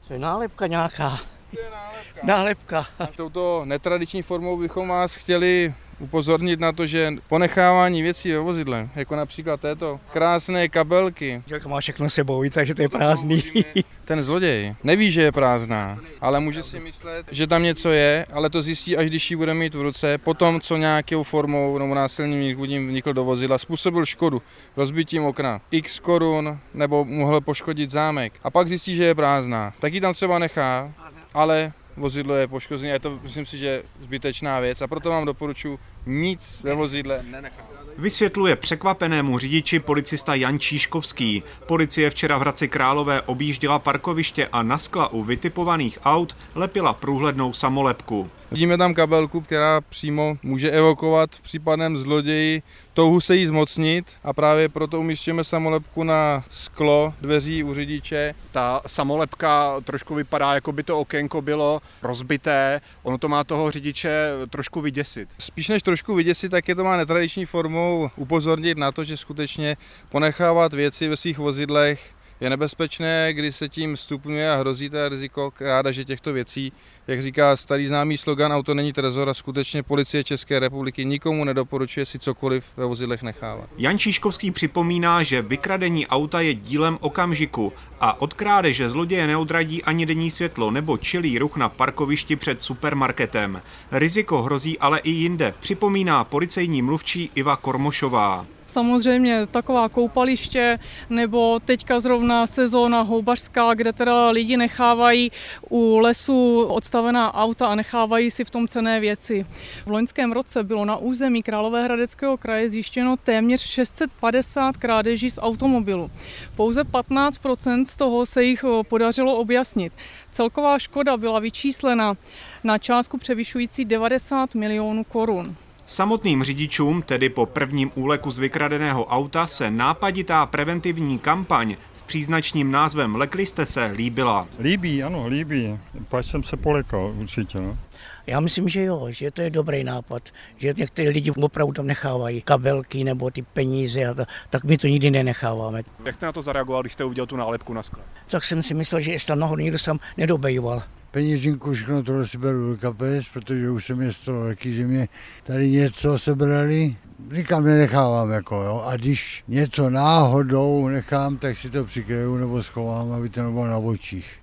To je nálepka nějaká. To je nálepka. Nálepka. A touto netradiční formou bychom vás chtěli upozornit na to, že ponechávání věcí ve vozidle, jako například této krásné kabelky. Dělka má všechno sebou, takže to je prázdný. Ten zloděj neví, že je prázdná, ale může si myslet, že tam něco je, ale to zjistí, až když ji bude mít v ruce, potom, co nějakou formou nebo násilným vnikl do vozidla, způsobil škodu rozbitím okna x korun, nebo mohl poškodit zámek. A pak zjistí, že je prázdná. Tak ji tam třeba nechá, ale vozidlo je poškozené, je to, myslím si, že zbytečná věc a proto vám doporučuji nic ve vozidle nenechat. Vysvětluje překvapenému řidiči policista Jan Číškovský. Policie včera v Hradci Králové objížděla parkoviště a na skla u vytipovaných aut lepila průhlednou samolepku. Vidíme tam kabelku, která přímo může evokovat v případném zloději touhu se jí zmocnit a právě proto umístíme samolepku na sklo dveří u řidiče. Ta samolepka trošku vypadá, jako by to okénko bylo rozbité, ono to má toho řidiče trošku vyděsit. Spíš než trošku vyděsit, tak je to má netradiční formou upozornit na to, že skutečně ponechávat věci ve svých vozidlech je nebezpečné, kdy se tím stupňuje a hrozí to riziko krádeže těchto věcí. Jak říká starý známý slogan, auto není trezor a skutečně Policie České republiky nikomu nedoporučuje si cokoliv ve vozidlech nechávat. Jan Číškovský připomíná, že vykradení auta je dílem okamžiku a od krádeže zloděje neodradí ani denní světlo nebo čilý ruch na parkovišti před supermarketem. Riziko hrozí ale i jinde, připomíná policejní mluvčí Iva Kormošová. Samozřejmě taková koupaliště nebo teďka zrovna sezóna houbařská, kde teda lidi nechávají u lesu odstavená auta a nechávají si v tom cenné věci. V loňském roce bylo na území Královéhradeckého kraje zjištěno téměř 650 krádeží z automobilu. Pouze 15% z toho se jich podařilo objasnit. Celková škoda byla vyčíslena na částku převyšující 90 milionů korun. Samotným řidičům, tedy po prvním úleku z vykradeného auta, se nápaditá preventivní kampaň s příznačným názvem Lekli jste se líbila. Líbí, ano, líbí. Pač jsem se polekal určitě. No. Já myslím, že jo, že to je dobrý nápad, že někteří lidi opravdu tam nechávají kabelky nebo ty peníze, tak my to nikdy nenecháváme. Jak jste na to zareagoval, když jste uviděl tu nálepku na skle? Tak jsem si myslel, že jestli tam nahoru někdo tam nedobejval. Peněženku, všechno tohle si beru do kapes, protože už jsem je stalo taky, že mě tady něco sebrali. Nikam nenechávám, jo. A když něco náhodou nechám, tak si to přikryju nebo schovám, aby to nebylo na očích.